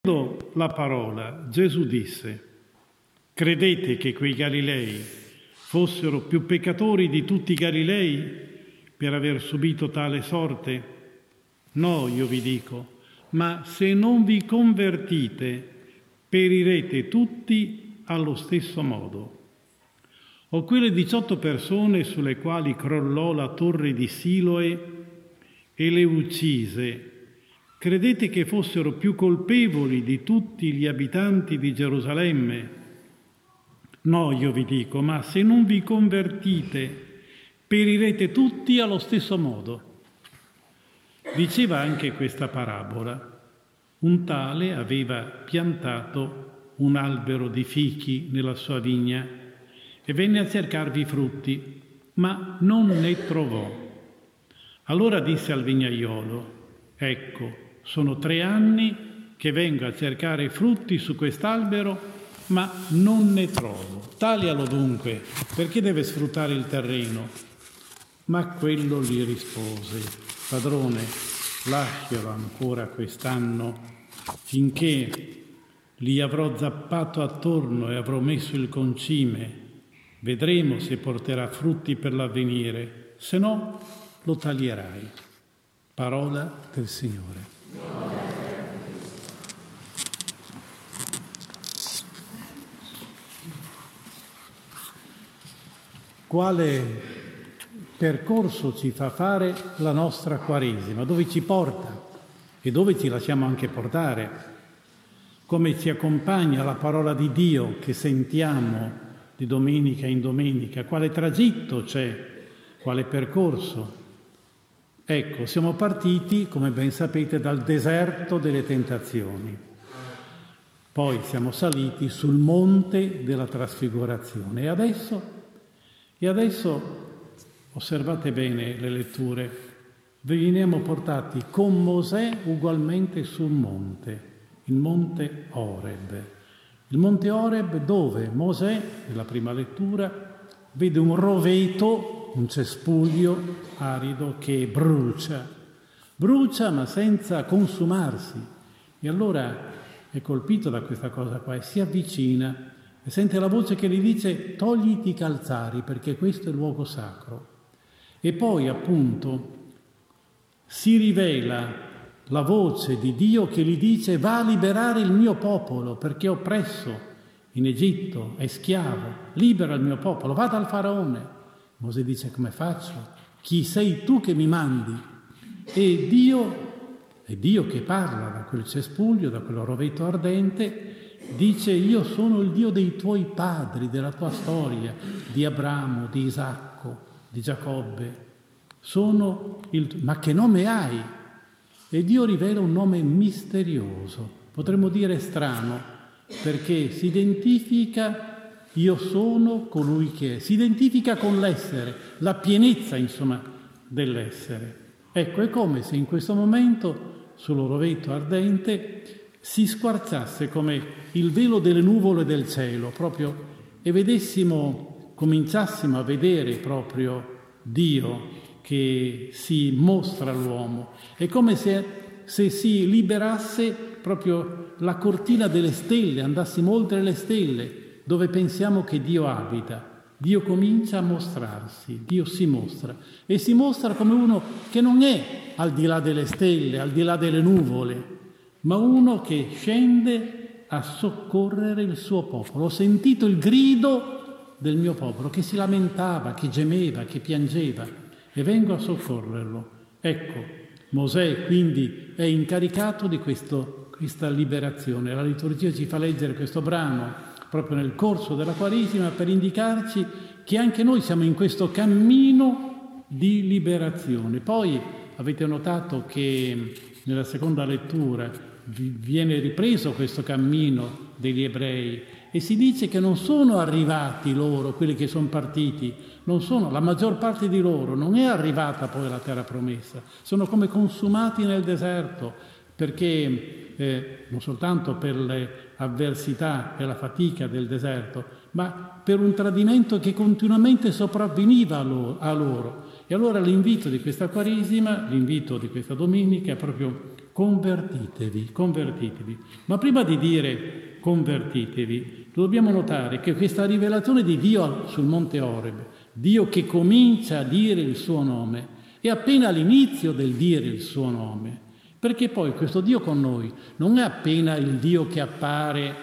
La parola, Gesù disse: credete che quei Galilei fossero più peccatori di tutti i Galilei per aver subito tale sorte? No, io vi dico, ma se non vi convertite, perirete tutti allo stesso modo. O quelle 18 persone sulle quali crollò la torre di Siloe e le uccise, credete che fossero più colpevoli di tutti gli abitanti di Gerusalemme? No, io vi dico, ma se non vi convertite, perirete tutti allo stesso modo. Diceva anche questa parabola. Un tale aveva piantato un albero di fichi nella sua vigna e venne a cercarvi frutti, ma non ne trovò. Allora disse al vignaiolo: ecco, sono 3 anni che vengo a cercare frutti su quest'albero, ma non ne trovo. Taglialo dunque, perché deve sfruttare il terreno? Ma quello gli rispose: padrone, lascialo ancora quest'anno, finché li avrò zappato attorno e avrò messo il concime. Vedremo se porterà frutti per l'avvenire, se no lo taglierai. Parola del Signore. Quale percorso ci fa fare la nostra Quaresima? Dove ci porta e dove ci lasciamo anche portare? Come ci accompagna la parola di Dio che sentiamo di domenica in domenica? Quale tragitto c'è? Quale percorso? Ecco, siamo partiti, come ben sapete, dal deserto delle tentazioni. Poi siamo saliti sul monte della trasfigurazione. E adesso osservate bene le letture, veniamo portati con Mosè ugualmente sul monte, il monte Oreb. Il monte Oreb dove Mosè, nella prima lettura, vede un roveto, un cespuglio arido che brucia ma senza consumarsi. E allora è colpito da questa cosa qua e si avvicina e sente la voce che gli dice: togliti i calzari perché questo è il luogo sacro. E poi appunto si rivela la voce di Dio che gli dice: va a liberare il mio popolo perché è oppresso in Egitto, è schiavo, libera il mio popolo, va dal faraone. Mosè dice: come faccio? Chi sei tu che mi mandi? E Dio che parla da quel cespuglio, da quel roveto ardente, dice: io sono il Dio dei tuoi padri, della tua storia, di Abramo, di Isacco, di Giacobbe. Ma che nome hai? E Dio rivela un nome misterioso, potremmo dire strano, perché si identifica: io sono colui che è. Si identifica con l'essere, la pienezza, insomma, dell'essere. Ecco, è come se in questo momento, sul roveto ardente, si squarciasse come il velo delle nuvole del cielo, proprio, e cominciassimo a vedere proprio Dio che si mostra all'uomo. È come se si liberasse proprio la cortina delle stelle, andassimo oltre le stelle, dove pensiamo che Dio abita. Dio comincia a mostrarsi, Dio si mostra, e si mostra come uno che non è al di là delle stelle, al di là delle nuvole, ma uno che scende a soccorrere il suo popolo. Ho sentito il grido del mio popolo che si lamentava, che gemeva, che piangeva, e vengo a soccorrerlo. Ecco, Mosè quindi è incaricato di questa liberazione. La liturgia ci fa leggere questo brano proprio nel corso della Quaresima per indicarci che anche noi siamo in questo cammino di liberazione. Poi avete notato che nella seconda lettura viene ripreso questo cammino degli ebrei e si dice che non sono arrivati loro, quelli che sono partiti, la maggior parte di loro non è arrivata poi alla terra promessa, sono come consumati nel deserto, perché non soltanto per le avversità e la fatica del deserto, ma per un tradimento che continuamente sopravveniva a loro. E allora l'invito di questa Quaresima, l'invito di questa domenica è proprio convertitevi, convertitevi. Ma prima di dire convertitevi, dobbiamo notare che questa rivelazione di Dio sul Monte Oreb, Dio che comincia a dire il suo nome, è appena all'inizio del dire il suo nome, perché poi questo Dio con noi non è appena il Dio che appare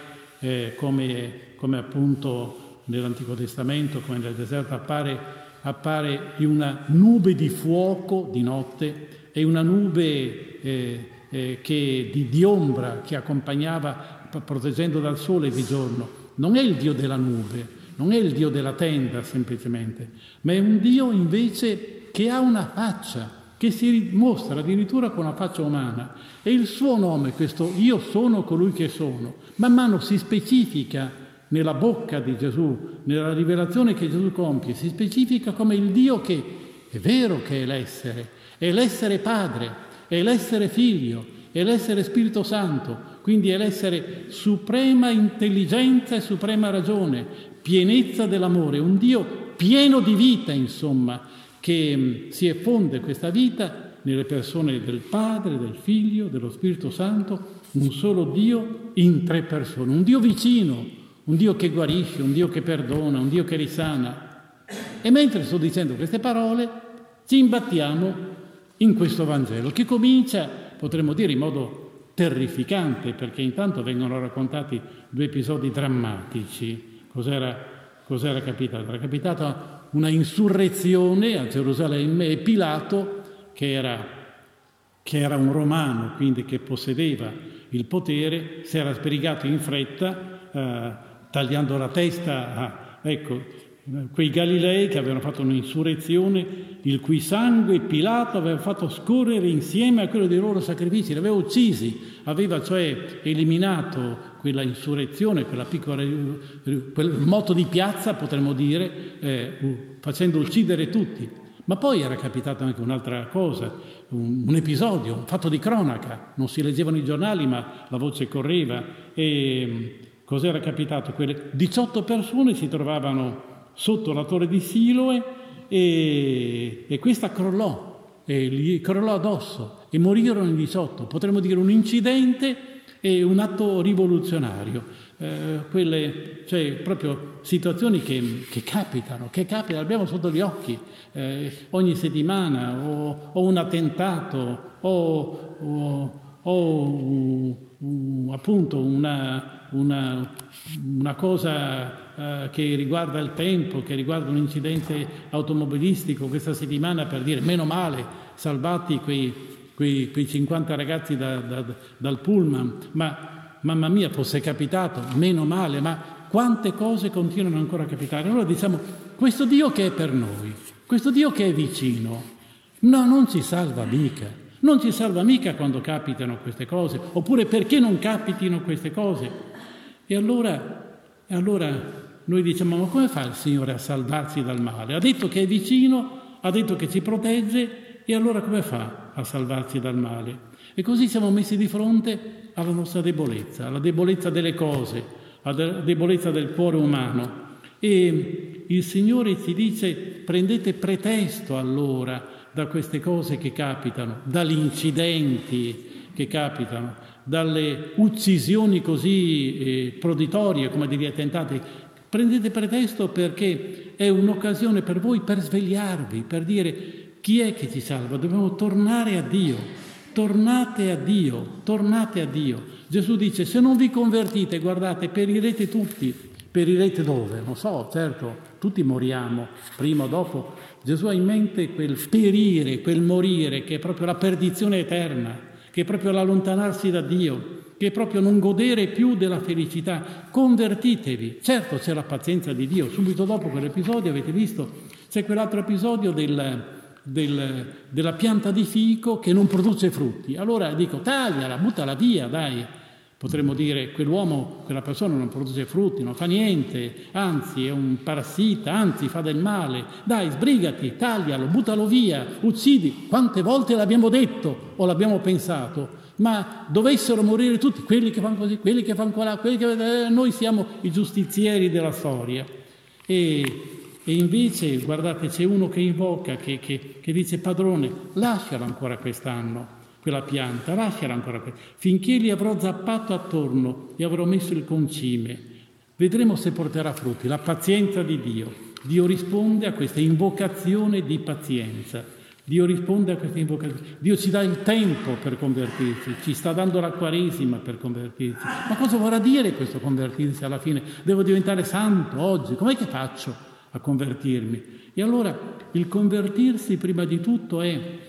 come appunto nell'Antico Testamento, come nel deserto appare in una nube di fuoco di notte e una nube di ombra che accompagnava, proteggendo dal sole di giorno. Non è il Dio della nube, non è il Dio della tenda semplicemente, ma è un Dio invece che ha una faccia, che si mostra addirittura con una faccia umana. E il suo nome, questo io sono colui che sono, man mano si specifica nella bocca di Gesù, nella rivelazione che Gesù compie, si specifica come il Dio che è vero che è l'essere Padre, è l'essere Figlio, è l'essere Spirito Santo, quindi è l'essere suprema intelligenza e suprema ragione, pienezza dell'amore, un Dio pieno di vita, insomma, che si effonde questa vita nelle persone del Padre, del Figlio, dello Spirito Santo, un solo Dio in tre persone, un Dio vicino, un Dio che guarisce, un Dio che perdona, un Dio che risana. E mentre sto dicendo queste parole, ci imbattiamo in questo Vangelo, che comincia, potremmo dire, in modo terrificante, perché intanto vengono raccontati due episodi drammatici. Cos'era capitato? Era capitata una insurrezione a Gerusalemme e Pilato, che era un romano, quindi che possedeva il potere, si era sbrigato in fretta, tagliando la testa a quei Galilei che avevano fatto un'insurrezione, il cui sangue Pilato aveva fatto scorrere insieme a quello dei loro sacrifici, li aveva uccisi, aveva cioè eliminato quella insurrezione, quel moto di piazza, potremmo dire, facendo uccidere tutti. Ma poi era capitato anche un'altra cosa, un episodio, un fatto di cronaca. Non si leggevano i giornali, ma la voce correva. E cos'era capitato? Quelle 18 persone si trovavano sotto la torre di Siloe e questa crollò, e gli crollò addosso e morirono in 18. Potremmo dire un incidente e un atto rivoluzionario. Cioè proprio situazioni che capitano, abbiamo sotto gli occhi ogni settimana, o un attentato, o appunto una cosa che riguarda il tempo, che riguarda un incidente automobilistico questa settimana, per dire meno male, salvati quei 50 ragazzi dal pullman, ma mamma mia, fosse capitato, meno male, ma quante cose continuano ancora a capitare. Allora diciamo, questo Dio che è per noi, questo Dio che è vicino, no, non ci salva mica quando capitano queste cose, oppure perché non capitino queste cose. E allora noi diciamo, ma come fa il Signore a salvarci dal male? Ha detto che è vicino, ha detto che ci protegge, e allora come fa a salvarci dal male? E così siamo messi di fronte alla nostra debolezza, alla debolezza delle cose, alla debolezza del cuore umano. E il Signore ci dice, prendete pretesto allora da queste cose che capitano, dagli incidenti che capitano, dalle uccisioni così proditorie, come degli attentati. Prendete pretesto perché è un'occasione per voi per svegliarvi, per dire chi è che ci salva? Dobbiamo tornare a Dio. Tornate a Dio, tornate a Dio. Gesù dice, se non vi convertite, guardate, perirete tutti. Perirete dove? Non so, certo, tutti moriamo, prima o dopo. Gesù ha in mente quel perire, quel morire, che è proprio la perdizione eterna, che è proprio l'allontanarsi da Dio, che è proprio non godere più della felicità. Convertitevi. Certo c'è la pazienza di Dio. Subito dopo quell'episodio, avete visto, c'è quell'altro episodio della pianta di fico che non produce frutti. Allora dico, tagliala, buttala via, dai. Potremmo dire, quell'uomo, quella persona non produce frutti, non fa niente, anzi è un parassita, anzi fa del male. Dai, sbrigati, taglialo, buttalo via, uccidi. Quante volte l'abbiamo detto o l'abbiamo pensato? Ma dovessero morire tutti, quelli che fanno così, quelli che fanno colà, noi siamo i giustizieri della storia. E invece, guardate, c'è uno che invoca, che dice, padrone, lascialo ancora quest'anno quella pianta, lasciala ancora finché li avrò zappato attorno e avrò messo il concime. Vedremo se porterà frutti. La pazienza di Dio. Dio risponde a questa invocazione di pazienza. Dio risponde a questa invocazione. Dio ci dà il tempo per convertirsi, ci sta dando la Quaresima per convertirsi. Ma cosa vorrà dire questo convertirsi alla fine? Devo diventare santo oggi, com'è che faccio a convertirmi? E allora il convertirsi prima di tutto è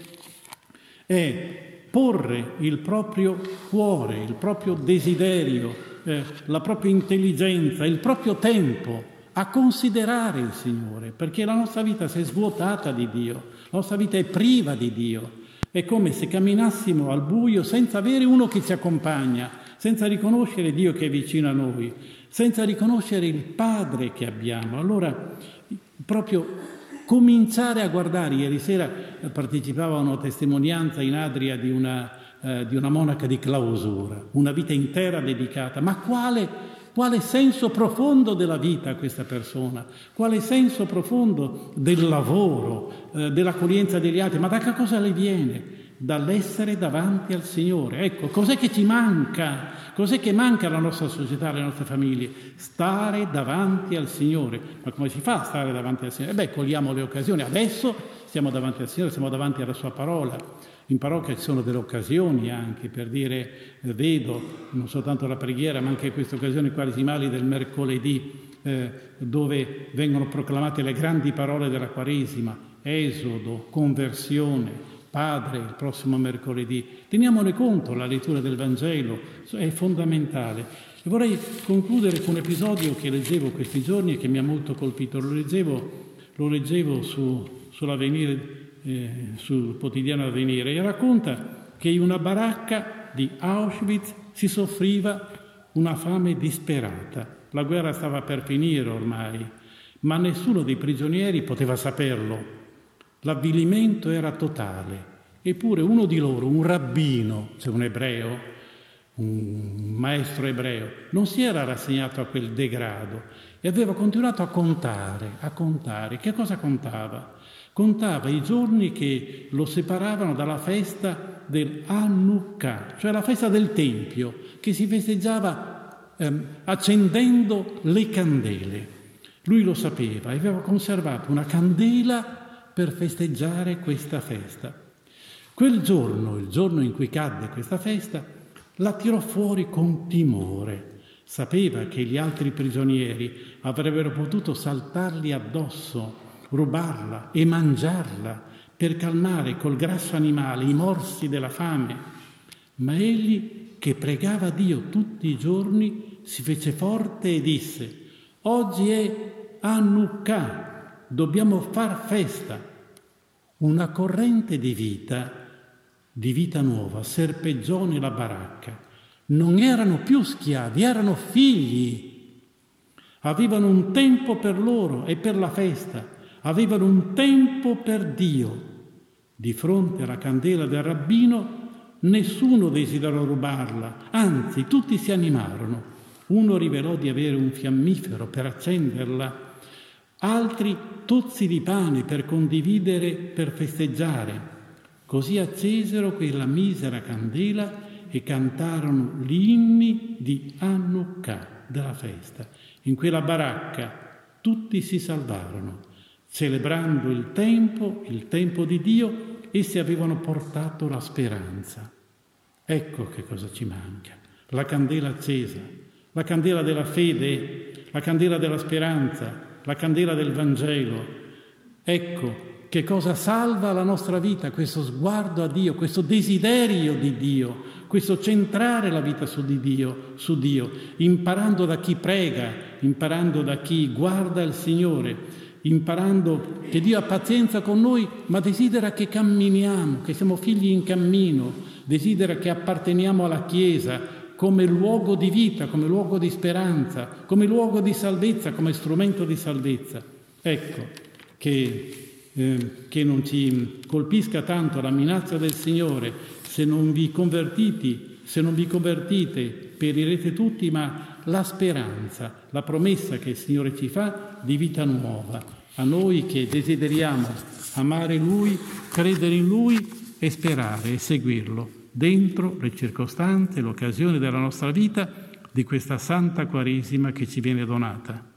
porre il proprio cuore, il proprio desiderio, la propria intelligenza, il proprio tempo a considerare il Signore, perché la nostra vita si è svuotata di Dio, la nostra vita è priva di Dio. È come se camminassimo al buio senza avere uno che ci accompagna, senza riconoscere Dio che è vicino a noi, senza riconoscere il Padre che abbiamo. Allora, proprio cominciare a guardare. Ieri sera partecipavo a una testimonianza in Adria di una monaca di clausura, una vita intera dedicata. Ma quale senso profondo della vita questa persona? Quale senso profondo del lavoro, dell'accoglienza degli altri? Ma da che cosa le viene? Dall'essere davanti al Signore. Ecco, cos'è che ci manca? Cos'è che manca alla nostra società, alle nostre famiglie? Stare davanti al Signore. Ma come si fa a stare davanti al Signore? Cogliamo le occasioni. Adesso siamo davanti al Signore, siamo davanti alla Sua parola. In parrocchia ci sono delle occasioni anche per dire, vedo, non soltanto la preghiera, ma anche queste occasioni quaresimali del mercoledì, dove vengono proclamate le grandi parole della Quaresima, Esodo, conversione, Padre, il prossimo mercoledì. Teniamone conto, la lettura del Vangelo è fondamentale. E vorrei concludere con un episodio che leggevo questi giorni e che mi ha molto colpito. Lo leggevo sull'Avvenire, sul quotidiano Avvenire, e racconta che in una baracca di Auschwitz si soffriva una fame disperata. La guerra stava per finire ormai, ma nessuno dei prigionieri poteva saperlo. L'avvilimento era totale. Eppure uno di loro, un rabbino, cioè un ebreo, un maestro ebreo, non si era rassegnato a quel degrado e aveva continuato a contare. Che cosa contava? Contava i giorni che lo separavano dalla festa del Hanukkah, cioè la festa del Tempio, che si festeggiava accendendo le candele. Lui lo sapeva e aveva conservato una candela per festeggiare questa festa. Quel giorno, il giorno in cui cadde questa festa, la tirò fuori con timore. Sapeva che gli altri prigionieri avrebbero potuto saltargli addosso, rubarla e mangiarla per calmare col grasso animale i morsi della fame. Ma egli, che pregava Dio tutti i giorni, si fece forte e disse: oggi è Hanukkah, dobbiamo far festa. Una corrente di vita nuova, serpeggiò nella baracca. Non erano più schiavi, erano figli. Avevano un tempo per loro e per la festa. Avevano un tempo per Dio. Di fronte alla candela del rabbino, nessuno desiderò rubarla, anzi, tutti si animarono. Uno rivelò di avere un fiammifero per accenderla, altri tozzi di pane per condividere, per festeggiare. Così accesero quella misera candela e cantarono gli inni di Hanukkah, della festa. In quella baracca tutti si salvarono. Celebrando il tempo di Dio, essi avevano portato la speranza. Ecco che cosa ci manca. La candela accesa, la candela della fede, la candela della speranza, la candela del Vangelo. Ecco che cosa salva la nostra vita, questo sguardo a Dio, questo desiderio di Dio, questo centrare la vita su Dio, imparando da chi prega, imparando da chi guarda il Signore, imparando che Dio ha pazienza con noi, ma desidera che camminiamo, che siamo figli in cammino, desidera che apparteniamo alla Chiesa come luogo di vita, come luogo di speranza, come luogo di salvezza, come strumento di salvezza. Ecco, che non ci colpisca tanto la minaccia del Signore: se non vi convertite, perirete tutti, ma la speranza, la promessa che il Signore ci fa di vita nuova. A noi che desideriamo amare Lui, credere in Lui e sperare e seguirlo. dentro le circostanze, l'occasione della nostra vita, di questa Santa Quaresima che ci viene donata.